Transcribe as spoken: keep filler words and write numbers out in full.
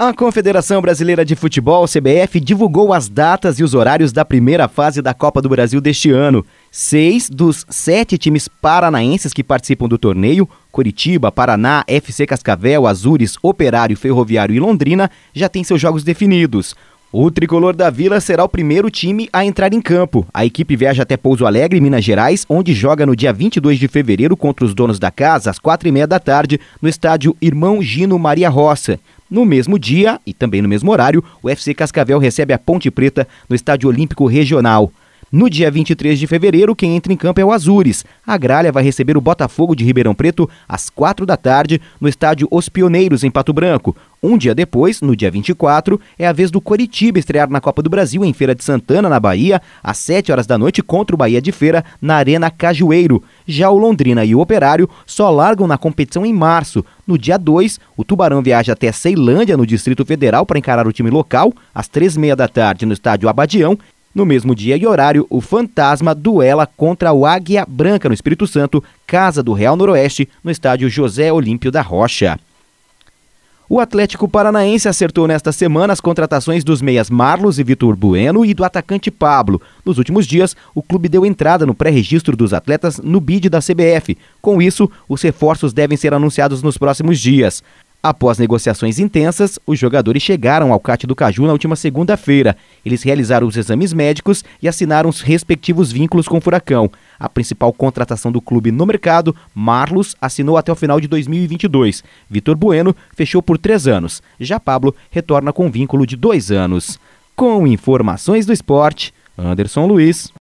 A Confederação Brasileira de Futebol, C B F, divulgou as datas e os horários da primeira fase da Copa do Brasil deste ano. Seis dos sete times paranaenses que participam do torneio, Coritiba, Paraná, F C Cascavel, Azures, Operário, Ferroviário e Londrina, já têm seus jogos definidos. O Tricolor da Vila será o primeiro time a entrar em campo. A equipe viaja até Pouso Alegre, Minas Gerais, onde joga no dia vinte e dois de fevereiro contra os donos da casa, às quatro e meia da tarde, no estádio Irmão Gino Maria Roça. No mesmo dia, e também no mesmo horário, o F C Cascavel recebe a Ponte Preta no Estádio Olímpico Regional. No dia vinte e três de fevereiro, quem entra em campo é o Azures. A Gralha vai receber o Botafogo de Ribeirão Preto às quatro da tarde no estádio Os Pioneiros, em Pato Branco. Um dia depois, no dia vinte e quatro, é a vez do Coritiba estrear na Copa do Brasil em Feira de Santana, na Bahia, às sete horas da noite contra o Bahia de Feira, na Arena Cajueiro. Já o Londrina e o Operário só largam na competição em março. No dia dois, o Tubarão viaja até Ceilândia, no Distrito Federal, para encarar o time local, às três e meia da tarde no estádio Abadião. No mesmo dia e horário, o Fantasma duela contra o Águia Branca no Espírito Santo, casa do Real Noroeste, no estádio José Olímpio da Rocha. O Atlético Paranaense acertou nesta semana as contratações dos meias Marlos e Vitor Bueno e do atacante Pablo. Nos últimos dias, o clube deu entrada no pré-registro dos atletas no bid da C B F. Com isso, os reforços devem ser anunciados nos próximos dias. Após negociações intensas, os jogadores chegaram ao C A T do Caju na última segunda-feira. Eles realizaram os exames médicos e assinaram os respectivos vínculos com o Furacão. A principal contratação do clube no mercado, Marlos, assinou até o final de dois mil e vinte e dois. Vitor Bueno fechou por três anos. Já Pablo retorna com vínculo de dois anos. Com informações do esporte, Anderson Luiz.